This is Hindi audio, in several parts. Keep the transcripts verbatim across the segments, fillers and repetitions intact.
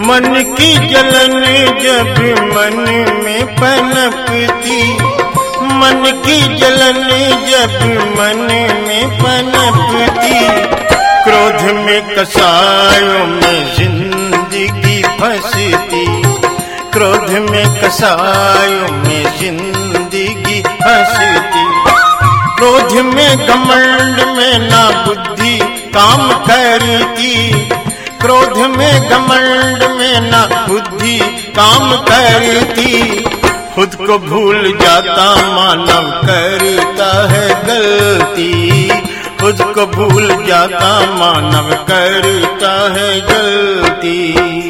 मन की जलन जब मन में पनपती, मन की जलन जब मन में पनपती, क्रोध में कसायों में जिंदगी फंसती, क्रोध में कसायों में जिंदगी फंसती, क्रोध में घमंड में ना बुद्धि काम करती, क्रोध में घमंड में ना बुद्धि काम करती, खुद को भूल जाता मानव करता है गलती, खुद को भूल जाता मानव करता है गलती।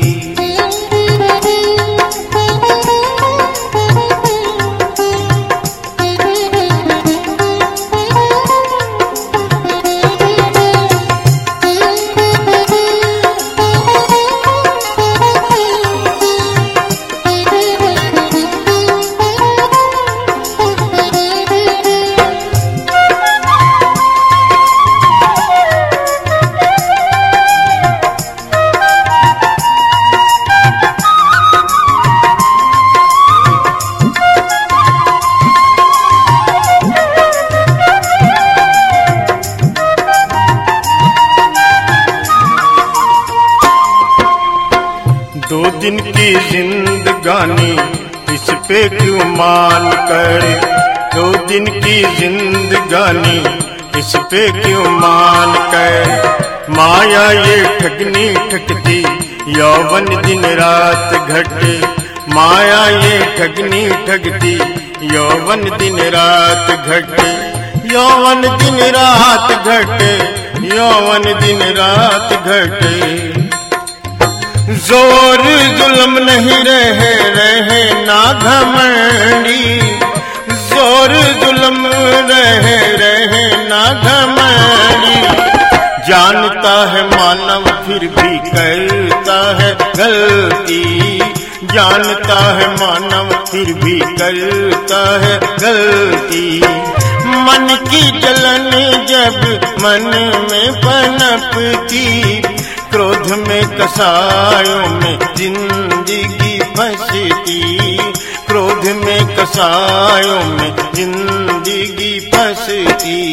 दो दिन की जिंदगानी इस पे क्यों मान कर, दो दिन की जिंदगानी इस पे क्यों मान कर, माया ये ठगनी ठगती यौवन दिन रात घटे, माया ये ठगनी ठगती यौवन दिन रात घटे, यौवन दिन रात घटे, यौवन दिन रात घटे, जोर जुल्म नहीं रहे रहे ना घमंडी, जोर जुल्म रहे रहे ना घमंडी, जानता है मानव फिर भी करता है गलती, जानता है मानव फिर भी करता है गलती, मन की जलन जब मन में पनपती, क्रोध में कसायों में जिंदगी फंसती, क्रोध में कसायों में जिंदगी फंसती।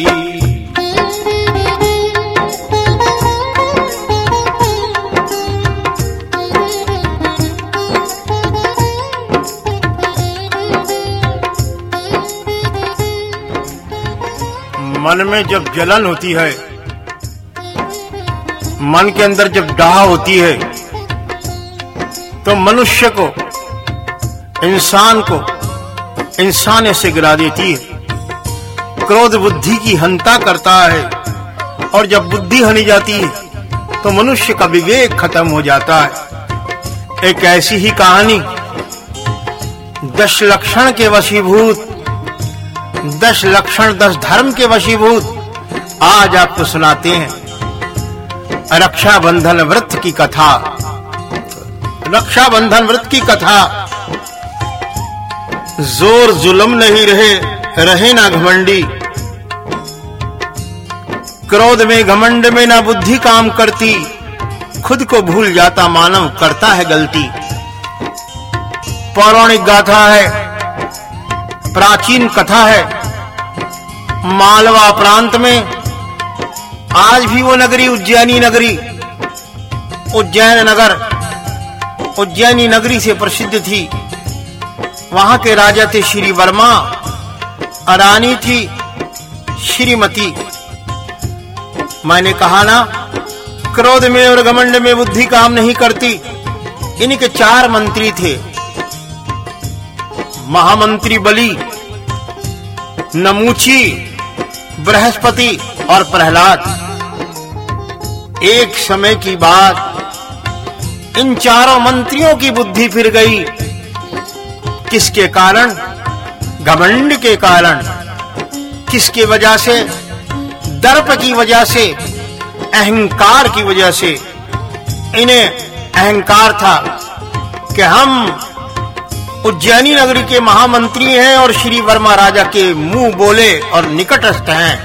मन में जब जलन होती है, मन के अंदर जब डाह होती है, तो मनुष्य को, इंसान को इंसान से गिरा देती है। क्रोध बुद्धि की हंता करता है, और जब बुद्धि हनी जाती है तो मनुष्य का विवेक खत्म हो जाता है। एक ऐसी ही कहानी दश लक्षण के वशीभूत, दश लक्षण दस धर्म के वशीभूत आज आपको सुनाते हैं। रक्षाबंधन व्रत की कथा, रक्षाबंधन व्रत की कथा। जोर जुल्म नहीं रहे रहे ना घमंडी, क्रोध में घमंड में ना बुद्धि काम करती, खुद को भूल जाता मानव करता है गलती। पौराणिक गाथा है, प्राचीन कथा है। मालवा प्रांत में आज भी वो नगरी उज्जैनी नगरी, उज्जैन नगर उज्जैनी नगरी से प्रसिद्ध थी। वहां के राजा थे श्री वर्मा, रानी थी श्रीमती। मैंने कहा ना, क्रोध में और घमंड में बुद्धि काम नहीं करती। इनके चार मंत्री थे, महामंत्री बलि, नमूची, बृहस्पति और प्रहलाद। एक समय की बात, इन चारों मंत्रियों की बुद्धि फिर गई। किसके कारण? घमंड के कारण। किसकी वजह से? दर्प की वजह से, अहंकार की वजह से। इन्हें अहंकार था कि हम उज्जैनी नगरी के महामंत्री हैं और श्री वर्मा राजा के मुंह बोले और निकटस्थ हैं।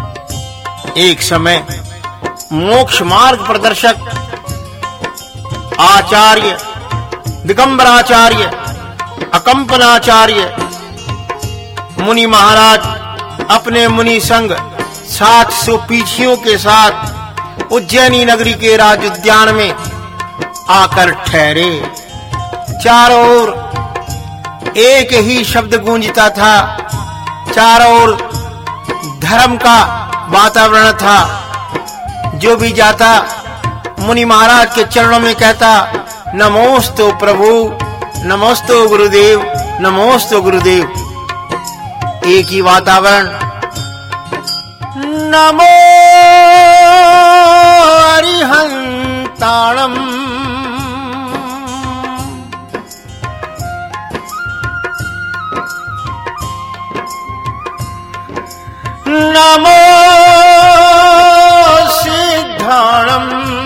एक समय मोक्ष मार्ग प्रदर्शक आचार्य दिगंबराचार्य अकंपनाचार्य मुनि महाराज अपने मुनि संग सात सौ पीछियों के साथ उज्जैनी नगरी के राज उद्यान में आकर ठहरे। चारों ओर एक ही शब्द गूंजता था, चारों ओर धर्म का वातावरण था। जो भी जाता मुनि महाराज के चरणों में कहता, नमोस्तु प्रभु, नमोस्तु गुरुदेव, नमोस्तु गुरुदेव। एक ही वातावरण, नमो अरिहंताणम, नमो सिद्धाणम,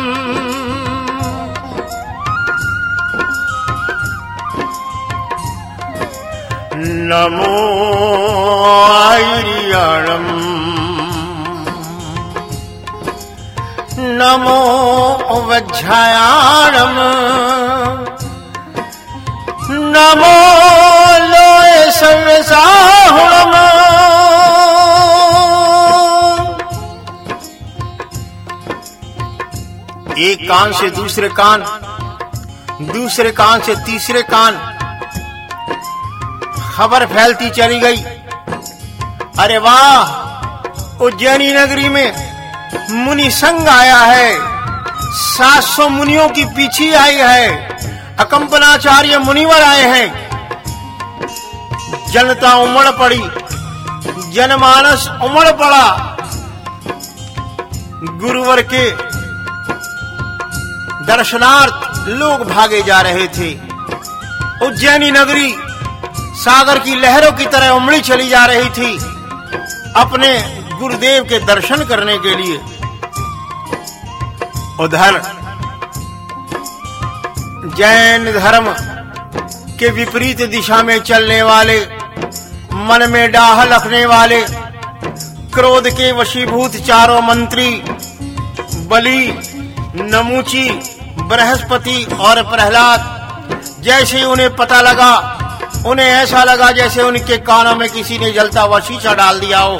नमो आयर्याणम, नमो वज्रायाणम, नमो लोय सर्वसाहुणम। एक कान से दूसरे कान, दूसरे कान से तीसरे कान खबर फैलती चली गई। अरे वाह, उज्जैनी नगरी में मुनि संघ आया है, सात सौ मुनियों की पीछी आई है, अकंपनाचार्य मुनिवर आए हैं। जनता उमड़ पड़ी, जनमानस उमड़ पड़ा। गुरुवर के दर्शनार्थ लोग भागे जा रहे थे। उज्जैनी नगरी सागर की लहरों की तरह उमड़ी चली जा रही थी अपने गुरुदेव के दर्शन करने के लिए। उधर जैन धर्म के विपरीत दिशा में चलने वाले, मन में डाह रखने वाले, क्रोध के वशीभूत चारों मंत्री बलि, नमूची, बृहस्पति और प्रहलाद, जैसे उन्हें पता लगा, उन्हें ऐसा लगा जैसे उनके कानों में किसी ने जलता हुआ शीशा डाल दिया हो।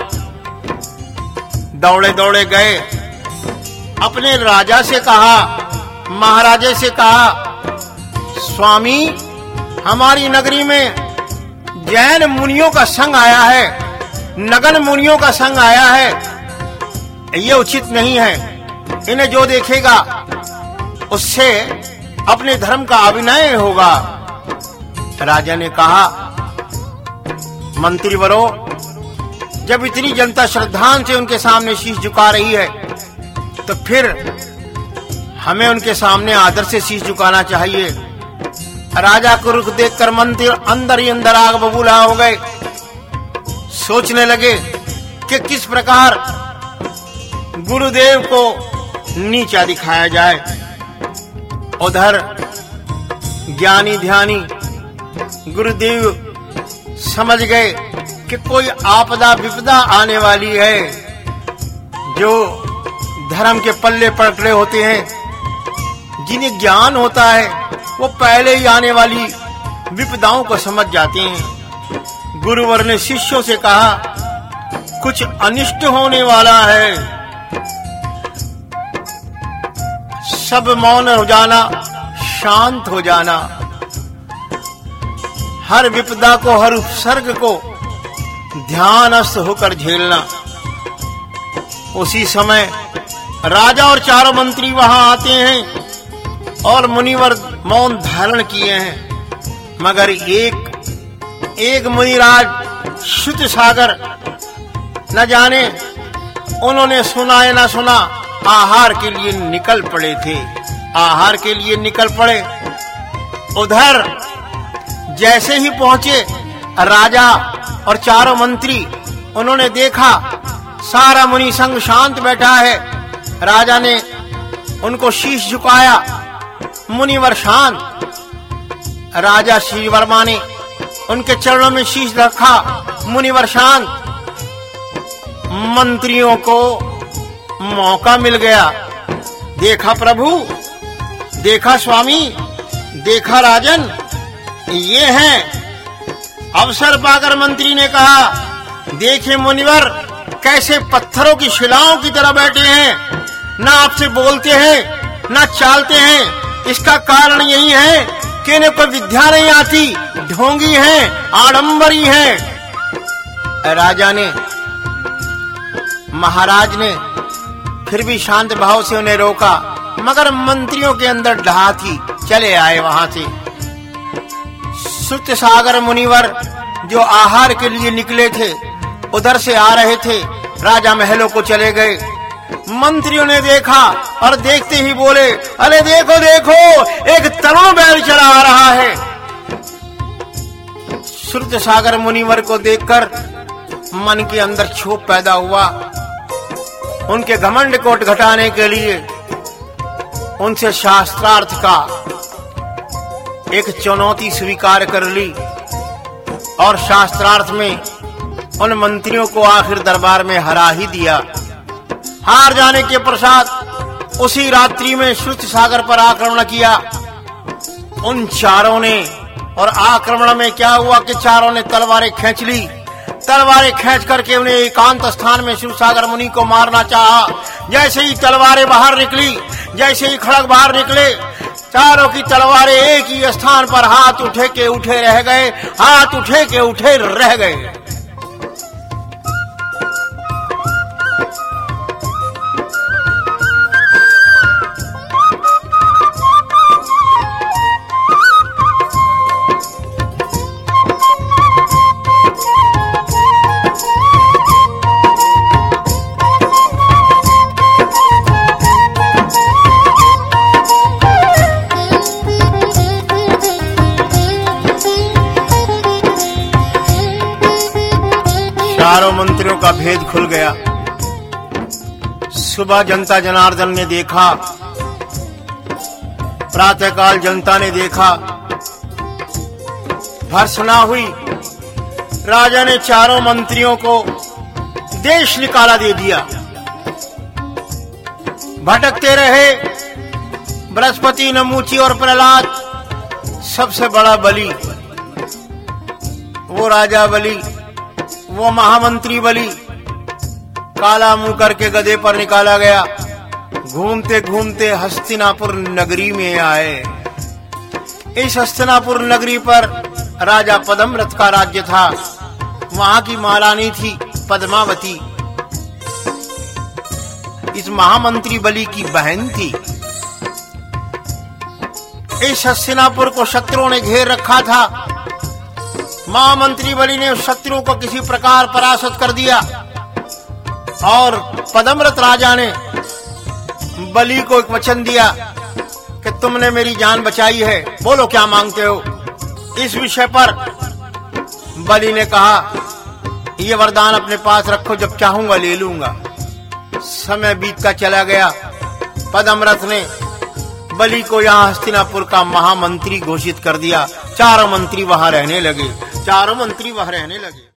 दौड़े दौड़े गए, अपने राजा से कहा, महाराजे से कहा, स्वामी, हमारी नगरी में जैन मुनियों का संघ आया है, नगन मुनियों का संघ आया है, ये उचित नहीं है। इन्हें जो देखेगा उससे अपने धर्म का अभिनय होगा। राजा ने कहा, मंत्रीवरो, जब इतनी जनता श्रद्धान से उनके सामने शीश झुका रही है तो फिर हमें उनके सामने आदर से शीश झुकाना चाहिए। राजा को रुख देखकर मंत्री अंदर ही अंदर आग बबूला हो गए। सोचने लगे कि किस प्रकार गुरुदेव को नीचा दिखाया जाए। उधर ज्ञानी ध्यानी गुरुदेव समझ गए कि कोई आपदा विपदा आने वाली है। जो धर्म के पल्ले पकड़े होते हैं, जिन्हें ज्ञान होता है, वो पहले ही आने वाली विपदाओं को समझ जाते हैं। गुरुवर ने शिष्यों से कहा, कुछ अनिष्ट होने वाला है, सब मौन हो जाना, शांत हो जाना, हर विपदा को, हर उपसर्ग को ध्यानस्थ होकर झेलना। उसी समय राजा और चारों मंत्री वहां आते हैं और मुनिवर मौन धारण किए हैं, मगर एक एक मुनिराज शुद्ध सागर, न जाने उन्होंने सुना या न सुना, आहार के लिए निकल पड़े थे, आहार के लिए निकल पड़े। उधर जैसे ही पहुंचे राजा और चारों मंत्री, उन्होंने देखा सारा मुनि संघ शांत बैठा है। राजा ने उनको शीश झुकाया, मुनिवर शांत। राजा श्री वर्मा ने उनके चरणों में शीश रखा, मुनिवर शांत। मंत्रियों को मौका मिल गया। देखा प्रभु, देखा स्वामी, देखा राजन, ये हैं। अवसर पाकर मंत्री ने कहा, देखिए मुनिवर, कैसे पत्थरों की शिलाओं की तरह बैठे हैं, ना आपसे बोलते हैं ना चालते हैं। इसका कारण यही है कि इन्हें कोई विद्या नहीं आती, ढोंगी हैं, आडंबरी हैं। राजा ने, महाराज ने फिर भी शांत भाव से उन्हें रोका, मगर मंत्रियों के अंदर ढहा थी, चले आए वहां से। श्रुत सागर मुनिवर जो आहार के लिए निकले थे, उधर से आ रहे थे, राजा महलों को चले गए। मंत्रियों ने देखा और देखते ही बोले, अरे देखो देखो, एक तरुण बैल चला आ रहा है। श्रुत सागर मुनिवर को देखकर मन के अंदर क्षोभ पैदा हुआ। उनके घमंड को घटाने के लिए उनसे शास्त्रार्थ का एक चुनौती स्वीकार कर ली और शास्त्रार्थ में उन मंत्रियों को आखिर दरबार में हरा ही दिया। हार जाने के पश्चात उसी रात्रि में श्रुत सागर पर आक्रमण किया उन चारों ने। और आक्रमण में क्या हुआ कि चारों ने तलवारें खींच ली। तलवारें खींच करके उन्हें एकांत स्थान में श्रुत सागर मुनि को मारना चाहा। जैसे ही तलवारें बाहर निकली, जैसे ही खड़ग बाहर निकले, चारों की तलवारें एक ही स्थान पर हाथ उठे के उठे रह गए, हाथ उठे के उठे रह गए। चारों मंत्रियों का भेद खुल गया। सुबह जनता जनार्दन ने देखा, प्रातःकाल जनता ने देखा, भर्त्सना हुई। राजा ने चारों मंत्रियों को देश निकाला दे दिया। भटकते रहे बृहस्पति, नमूची और प्रहलाद। सबसे बड़ा बलि, वो राजा बलि, वो महामंत्री बलि, काला मुंह करके गधे पर निकाला गया। घूमते घूमते हस्तिनापुर नगरी में आए। इस हस्तिनापुर नगरी पर राजा पद्मव्रत का राज्य था। वहां की महारानी थी पद्मावती। इस महामंत्री बलि की बहन थी। इस हस्तिनापुर को शत्रुओं ने घेर रखा था। महामंत्री बलि ने उस शत्रु को किसी प्रकार परास्त कर दिया और पद्मव्रत राजा ने बलि को एक वचन दिया कि तुमने मेरी जान बचाई है, बोलो क्या मांगते हो। इस विषय पर बलि ने कहा, ये वरदान अपने पास रखो, जब चाहूंगा ले लूंगा। समय बीतता चला गया। पद्मव्रत ने बलि को यहाँ हस्तिनापुर का महामंत्री घोषित कर दिया। चारों मंत्री वहां रहने लगे। चारों मंत्री वहां रहने लगे।